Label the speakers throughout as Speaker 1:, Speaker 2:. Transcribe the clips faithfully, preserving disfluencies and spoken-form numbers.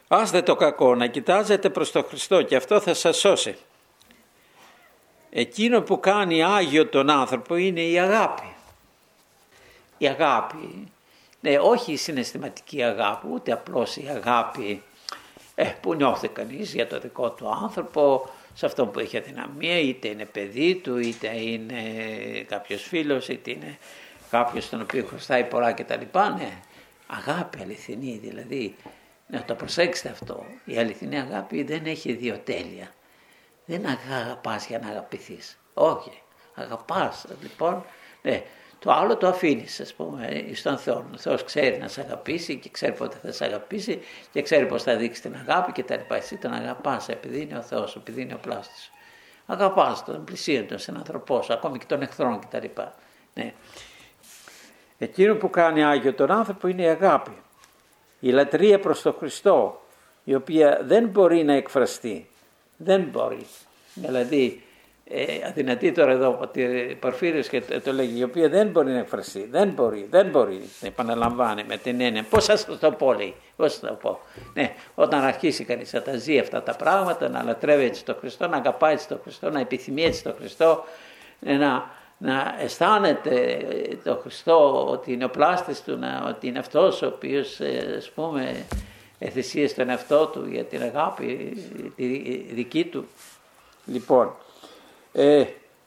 Speaker 1: Άστε το κακό, να κοιτάζετε προς τον Χριστό και αυτό θα σας σώσει. Εκείνο που κάνει άγιο τον άνθρωπο είναι η αγάπη. Η αγάπη, ναι, όχι η συναισθηματική αγάπη, ούτε απλώς η αγάπη ε, που νιώθει κανείς για το δικό του άνθρωπο, σε αυτόν που έχει αδυναμία, είτε είναι παιδί του, είτε είναι κάποιος φίλος, είτε είναι κάποιος τον οποίο χρωστάει πολλά κτλ. Ναι, αγάπη αληθινή, δηλαδή, να το προσέξετε αυτό. Η αληθινή αγάπη δεν έχει δύο τέλεια. Δεν αγαπάς για να αγαπηθείς. Όχι, αγαπάς λοιπόν. Ναι. Το άλλο το αφήνεις, ας πούμε, στον Θεό. Ο Θεός ξέρει να σε αγαπήσει και ξέρει πότε θα σε αγαπήσει και ξέρει πώς θα δείξει την αγάπη και τα λοιπά. Εσύ τον αγαπάς επειδή είναι ο Θεός, επειδή είναι ο πλάστης σου. Αγαπάς τον πλησίον, τον συνανθρωπό σου, ακόμη και τον εχθρών και τα λοιπά. Ναι. Εκείνο που κάνει άγιο τον άνθρωπο είναι η αγάπη. Η λατρεία προς τον Χριστό, η οποία δεν μπορεί να εκφραστεί. Δεν μπορεί. Δηλαδή, ε, αδυνατή τώρα εδώ ότι Πορφύριος και το, το λέγει, η οποία δεν μπορεί να εκφραστεί. Δεν μπορεί, δεν μπορεί. Επαναλαμβάνει με την έννοια. Πώς θα σας το πω, λέει. Πώς θα το πω. Ναι, όταν αρχίσει κανείς να τα ζει αυτά τα πράγματα, να λατρεύει έτσι τον Χριστό, να αγαπάει έτσι τον Χριστό, να επιθυμεί έτσι τον Χριστό, να, να αισθάνεται τον Χριστό ότι είναι ο πλάστης του, να, ότι είναι αυτός ο οποίος, ας πούμε, εθυσίες τον εαυτό του για την αγάπη τη δική του. Λοιπόν, ε,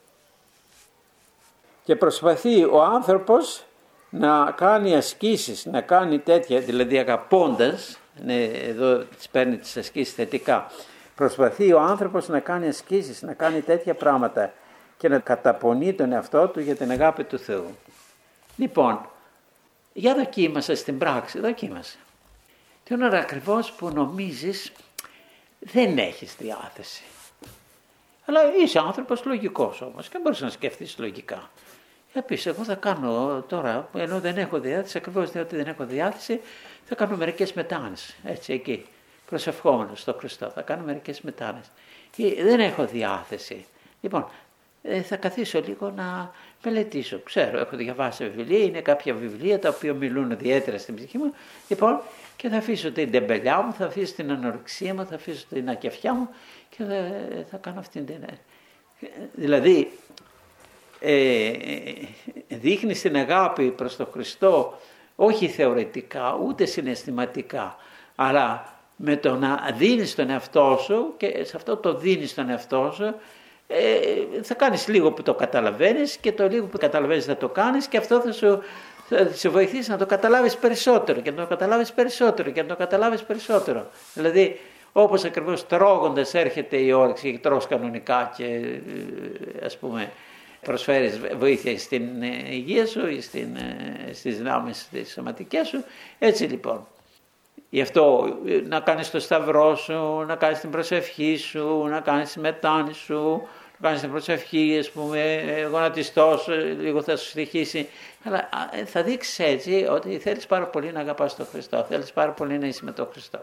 Speaker 1: και προσπαθεί ο άνθρωπος να κάνει ασκήσεις, να κάνει τέτοια, δηλαδή αγαπώντας, ναι, εδώ τις παίρνει τις ασκήσεις θετικά, προσπαθεί ο άνθρωπος να κάνει ασκήσεις, να κάνει τέτοια πράγματα και να καταπονεί τον εαυτό του για την αγάπη του Θεού. Λοιπόν, για δοκίμασε στην πράξη, δοκίμασε. Την ώρα ακριβώς που νομίζεις δεν έχεις διάθεση. Αλλά είσαι άνθρωπος λογικός όμως και μπορείς να σκεφτείς λογικά. Θα πεις, εγώ θα κάνω τώρα, ενώ δεν έχω διάθεση, ακριβώς διότι δεν έχω διάθεση, θα κάνω μερικές μετάνες, έτσι εκεί, προσευχόμενος στο Χριστό, θα κάνω μερικές μετάνες. Και δεν έχω διάθεση. Λοιπόν, θα καθίσω λίγο να μελετήσω. Ξέρω, έχω διαβάσει βιβλία, είναι κάποια βιβλία τα οποία μιλούν ιδιαίτερα στην ψυχή μου. Λοιπόν, και θα αφήσω την τεμπελιά μου, θα αφήσω την ανορεξία μου, θα αφήσω την ακεφιά μου και θα, θα κάνω αυτήν την... Δηλαδή, ε, δείχνεις την αγάπη προς τον Χριστό, όχι θεωρητικά, ούτε συναισθηματικά, αλλά με το να δίνεις τον εαυτό σου και σε αυτό το δίνεις τον εαυτό σου, ε, θα κάνεις λίγο που το καταλαβαίνεις και το λίγο που καταλαβαίνεις θα το κάνεις και αυτό θα σου... θα σε βοηθήσει να το καταλάβεις περισσότερο και να το καταλάβεις περισσότερο και να το καταλάβεις περισσότερο. Δηλαδή, όπως ακριβώς τρώγοντας έρχεται η όρεξη και τρως κανονικά και ας πούμε προσφέρεις βοήθεια στην υγεία σου ή στην, στις δυνάμεις τις σωματικές σου, έτσι λοιπόν. Γι' αυτό να κάνεις το σταυρό σου, να κάνεις την προσευχή σου, να κάνεις τη μετάνη σου, να κάνεις την προσευχή, ας πούμε, γονατιστός, λίγο θα σου στοιχήσει. Αλλά θα δείξεις έτσι ότι θέλεις πάρα πολύ να αγαπάς τον Χριστό, θέλεις πάρα πολύ να είσαι με τον Χριστό.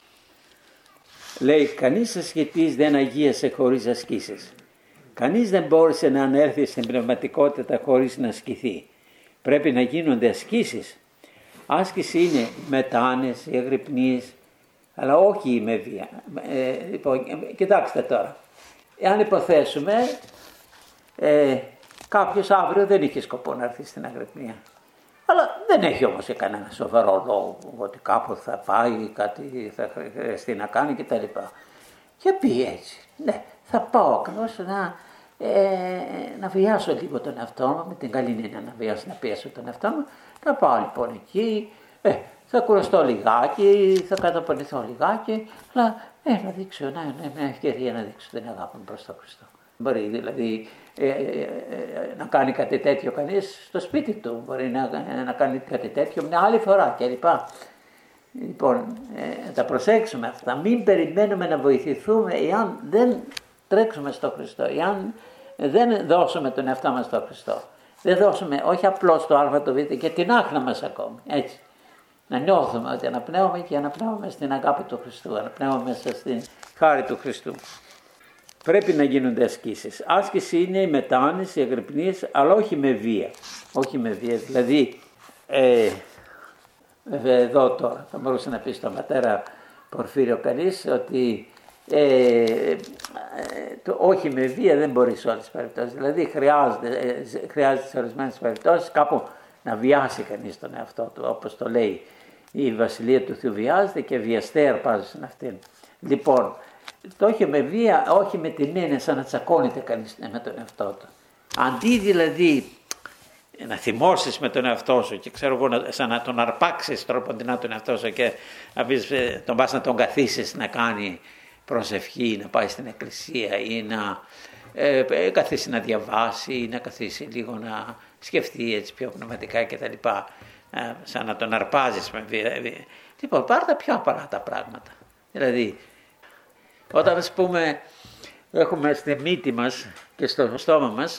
Speaker 1: Λέει, κανείς ασκητής δεν αγίασε χωρίς ασκήσεις. Κανείς δεν μπόρεσε να ανέρθει στην πνευματικότητα χωρίς να ασκηθεί. Πρέπει να γίνονται ασκήσεις. Άσκηση είναι μετάνες, εγρυπνίες, αλλά όχι με βία. Ε, λοιπόν, κοιτάξτε τώρα. Εάν υποθέσουμε ε, κάποιος αύριο δεν είχε σκοπό να έρθει στην αγρυπνία. Αλλά δεν έχει όμως κανένα σοβαρό λόγο ότι κάπου θα πάει, κάτι θα χρειαστεί να κάνει κτλ. Και πει έτσι, ναι, θα πάω ακριβώς να, ε, να βιάσω λίγο τον εαυτό μου, με την καλή έννοια να βιάσω, να πιέσω τον εαυτό μου. Θα πάω λοιπόν εκεί, ε, θα κουραστώ λιγάκι, θα καταπονηθώ λιγάκι, αλλά ε, να δείξω, να είναι μια ευκαιρία να δείξω την αγάπη μου προς τον Χριστό. Μπορεί δηλαδή ε, ε, ε, να κάνει κάτι τέτοιο κανείς στο σπίτι του, μπορεί να, να κάνει κάτι τέτοιο μια άλλη φορά κλπ. Λοιπόν, ε, τα προσέξουμε αυτά, μην περιμένουμε να βοηθηθούμε εάν δεν τρέξουμε στο Χριστό, εάν δεν δώσουμε τον εαυτό μας στον Χριστό. Δεν δώσουμε όχι απλώς το α, το β και την άχνα μας ακόμη, έτσι. Να νιώθουμε ότι αναπνέουμε και αναπνέουμε στην αγάπη του Χριστού, αναπνέουμε μέσα στην χάρη του Χριστού. Πρέπει να γίνονται ασκήσεις. Άσκηση είναι οι μετάνες, οι αγρυπνίες, αλλά όχι με βία. Όχι με βία, δηλαδή, ε, εδώ τώρα θα μπορούσε να πει στον πατέρα Πορφύριο κανείς ότι ε, ε, το όχι με βία δεν μπορεί σε όλες τις περιπτώσεις. Δηλαδή χρειάζεται, ε, χρειάζεται σε ορισμένες περιπτώσεις κάπου να βιάσει κανείς τον εαυτό του, όπως το λέει η Βασιλεία του Θεού, βιάζεται και βιαστέ αρπάζει στην αυτήν. Λοιπόν, το όχι με βία, όχι με την έννοια σαν να τσακώνεται κανείς με τον εαυτό του. Αντί δηλαδή να θυμώσεις με τον εαυτό σου και ξέρω εγώ σαν να τον αρπάξεις τρόποντινά τον εαυτό σου και να πεις, τον πας να τον καθίσεις να κάνει προσευχή, να πάει στην εκκλησία ή να ε, καθίσει να διαβάσει ή να καθίσει λίγο να σκεφτεί έτσι πιο πνευματικά κτλ. Ε, σαν να τον αρπάζεις με βία. Λοιπόν, πάρ' τα πιο απαρά τα πράγματα. Δηλαδή, όταν ας πούμε έχουμε στη μύτη μας και στο στόμα μας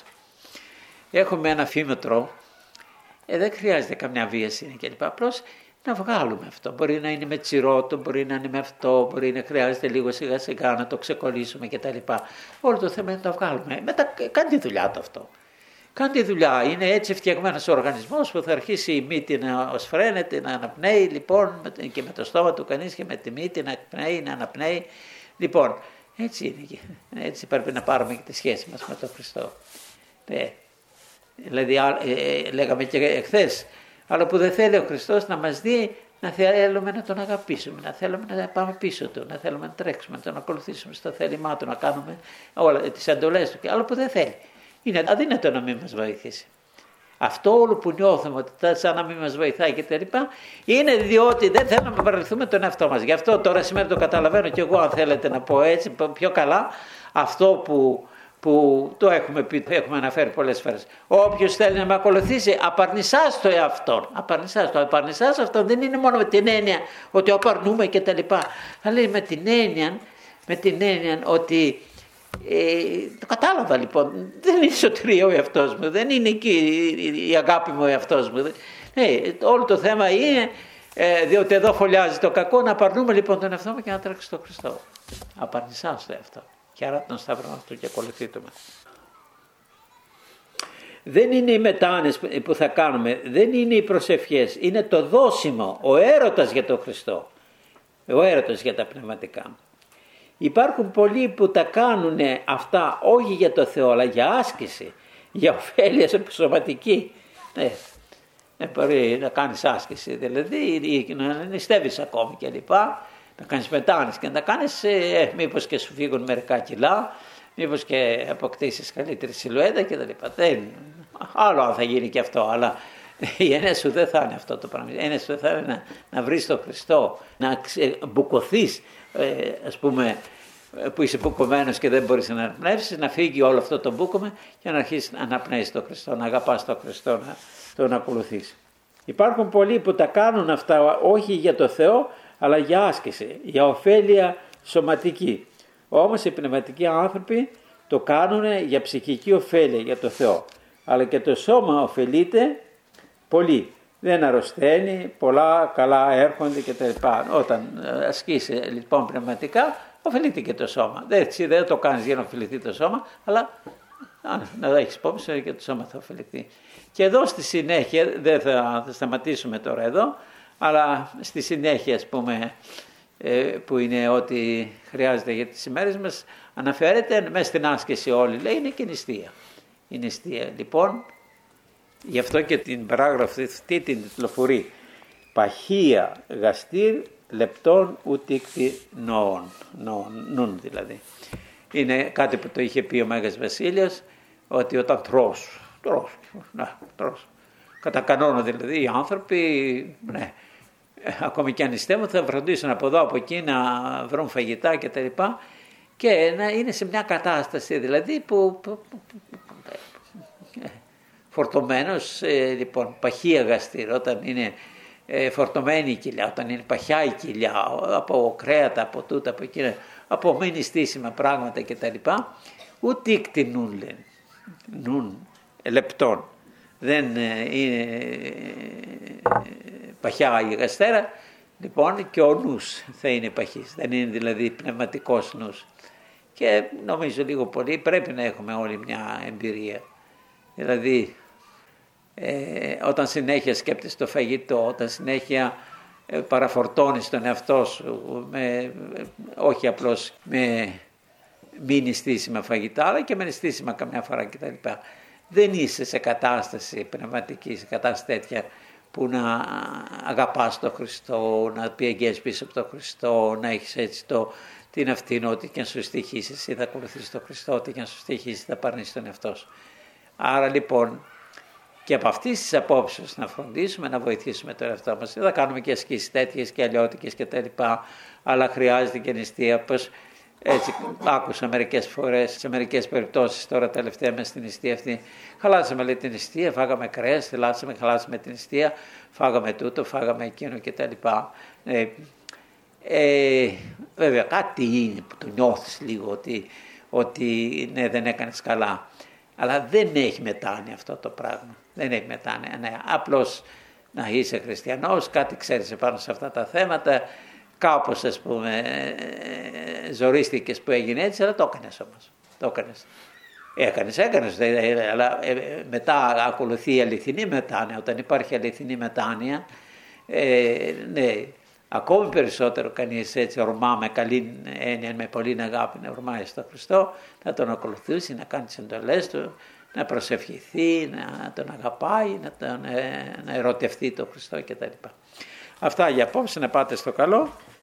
Speaker 1: έχουμε ένα φήμετρο, ε, δεν χρειάζεται καμιά βίαση κλπ. Απλώς να βγάλουμε αυτό. Μπορεί να είναι με τσιρότο, μπορεί να είναι με αυτό, μπορεί να χρειάζεται λίγο σιγά σιγά να το ξεκολλήσουμε κτλ. Όλο το θέμα είναι να το βγάλουμε. Μετά κάνει τη δουλειά του αυτό. Κάνει τη δουλειά. Είναι έτσι φτιαγμένος ο οργανισμός που θα αρχίσει η μύτη να οσφραίνεται, να αναπνέει λοιπόν και με το στόμα του κανείς και με τη μύτη να εκπνέει, να αναπνέει. Λοιπόν, έτσι είναι. Έτσι πρέπει να πάρουμε και τη σχέση μας με τον Χριστό. Ε, δηλαδή ε, λέγαμε και εχθές, αλλά που δεν θέλει ο Χριστός να μας δει να θέλουμε να τον αγαπήσουμε, να θέλουμε να πάμε πίσω του, να θέλουμε να τρέξουμε, να τον ακολουθήσουμε στο θέλημά του, να κάνουμε όλα τις εντολές του, αλλά που δεν θέλει. Είναι αδύνατο να μην μας βοηθήσει. Αυτό όλο που νιώθουμε ότι σαν να μην μας βοηθάει και τα λοιπά, είναι διότι δεν θέλουμε να παρελθούμε τον εαυτό μας. Γι' αυτό τώρα σήμερα το καταλαβαίνω και εγώ, αν θέλετε να πω έτσι πιο καλά, αυτό που, που το έχουμε πει, το έχουμε αναφέρει πολλές φορές. Όποιος θέλει να με ακολουθήσει, απαρνησάς το εαυτόν. Απαρνησάς το. Απαρνησάς αυτό δεν είναι μόνο με την έννοια ότι απαρνούμε και τα λοιπά, αλλά είναι με την έννοια, με την έννοια ότι Ε, το κατάλαβα λοιπόν, δεν είναι σωτηρία ο εαυτός μου, δεν είναι εκεί η αγάπη μου ο εαυτός μου. Ε, όλο το θέμα είναι ε, διότι εδώ φωλιάζει το κακό, να απαρνούμε λοιπόν τον εαυτό μου και να τρέξουμε στον Χριστό. Απαρνησάς το εαυτό και άρα τον σταυρό αυτού και ακολουθείτε με. Δεν είναι οι μετάνες που θα κάνουμε, δεν είναι οι προσευχές, είναι το δώσιμο, ο έρωτας για τον Χριστό, ο έρωτας για τα πνευματικά. Υπάρχουν πολλοί που τα κάνουν αυτά όχι για το Θεό αλλά για άσκηση, για ωφέλεια σωματική. Ναι, ναι, μπορεί να κάνεις άσκηση δηλαδή, να νηστεύεις ακόμη και λοιπά, να κάνεις μετάνες και να τα κάνεις ε, μήπως και σου φύγουν μερικά κιλά, μήπως και αποκτήσεις καλύτερη σιλουέτα και τα λοιπά. Δεν, άλλο αν θα γίνει και αυτό, αλλά η έννοια σου δεν θα είναι αυτό το πράγμα. Η έννοια σου θα είναι να, να βρεις τον Χριστό, να μπουκωθείς, ε, ας πούμε, που είσαι μπουκωμένος και δεν μπορείς να αναπνεύσεις, να φύγει όλο αυτό το μπούκωμα και να αρχίσεις να αναπνέεις τον Χριστό, να αγαπάς τον Χριστό, να τον ακολουθείς. Υπάρχουν πολλοί που τα κάνουν αυτά όχι για το Θεό, αλλά για άσκηση, για ωφέλεια σωματική. Όμως οι πνευματικοί άνθρωποι το κάνουν για ψυχική ωφέλεια, για το Θεό. Αλλά και το σώμα ωφελείται πολύ. Δεν αρρωσταίνει, πολλά καλά έρχονται κτλ. Όταν ασκείς λοιπόν πνευματικά, ωφελείται και το σώμα. Έτσι δεν το κάνεις για να ωφεληθεί το σώμα, αλλά να το έχεις υπόψη και το σώμα θα ωφεληθεί. Και εδώ στη συνέχεια, δεν θα, θα σταματήσουμε τώρα εδώ, αλλά στη συνέχεια ας πούμε, που είναι ό,τι χρειάζεται για τις ημέρες μας, αναφέρεται μέσα στην άσκηση όλη, λέει, είναι και νηστεία. Η νηστεία λοιπόν, γι' αυτό και την παράγραφη αυτή την τιτλοφορεί, παχεία γαστήρ λεπτών ούτικτη νόων, νουν δηλαδή. Είναι κάτι που το είχε πει ο Μέγας Βασίλειος, ότι όταν τρως, τρως, να, τρως. Κατά κανόνα δηλαδή οι άνθρωποι, ναι, ακόμη και αν νηστεύουν θα φροντίσουν από εδώ από εκεί να βρουν φαγητά και τα λοιπά και να είναι σε μια κατάσταση δηλαδή που, που, που, που φορτωμένος, ε, λοιπόν, παχεία γαστήρ, όταν είναι ε, φορτωμένη η κοιλιά, όταν είναι παχιά η κοιλιά, από κρέατα, από τούτα, από εκείνα, από μη νηστήσιμα πράγματα κτλ. Ούτε ικτινούν λένε, νουν, λεπτών. Δεν ε, είναι ε, παχιά η γαστέρα, λοιπόν και ο νους θα είναι παχής, δεν είναι δηλαδή πνευματικός νους. Και νομίζω λίγο πολύ πρέπει να έχουμε όλοι μια εμπειρία. Δηλαδή, ε, όταν συνέχεια σκέπτεσαι το φαγητό, όταν συνέχεια παραφορτώνεις τον εαυτό σου, με, όχι απλώς με μη νηστήσιμα φαγητά, αλλά και με νηστήσιμα καμιά φορά κτλ. Δεν είσαι σε κατάσταση πνευματική, σε κατάσταση τέτοια που να αγαπάς τον Χριστό, να πηγαίνεις πίσω από τον Χριστό, να έχεις έτσι το, την ευθύνη ότι και να σου στοιχήσει, εσύ θα ακολουθήσεις τον Χριστό, ότι και να σου στοιχήσει θα παρνήσεις τον εαυτό σου. Άρα λοιπόν και από αυτής της απόψεως να φροντίσουμε να βοηθήσουμε τον εαυτό μας. Δεν θα κάνουμε και ασκήσεις τέτοιες και αλλιώτικες και τα λοιπά, αλλά χρειάζεται και νηστεία. Πως έτσι άκουσα μερικές φορές, σε μερικές περιπτώσεις τώρα τελευταία μες στην νηστεία αυτή, χαλάσαμε λέει την νηστεία, φάγαμε κρέας, θυλάσαμε, χαλάσαμε την νηστεία, φάγαμε τούτο, φάγαμε εκείνο και τα λοιπά. Ε, ε, βέβαια κάτι είναι που το νιώθεις λίγο ότι, ότι ναι, δεν έκανες καλά. Αλλά δεν έχει μετάνοια αυτό το πράγμα. Δεν έχει μετάνοια. Ναι. Απλώς να είσαι χριστιανός, κάτι ξέρεις επάνω σε αυτά τα θέματα, κάπως ας πούμε ζορίστηκες που έγινε έτσι, αλλά το έκανες όμως. Το έκανες. Έκανες, έκανες, αλλά μετά ακολουθεί η αληθινή μετάνοια. Όταν υπάρχει αληθινή μετάνοια, ε, ναι, ακόμη περισσότερο κανείς έτσι ορμά με καλή έννοια, με πολύ αγάπη να ορμάει στον Χριστό, να τον ακολουθήσει, να κάνει τις εντολές του, να προσευχηθεί, να τον αγαπάει, να, τον, να ερωτευτεί τον Χριστό κτλ. Αυτά για απόψε, να πάτε στο καλό.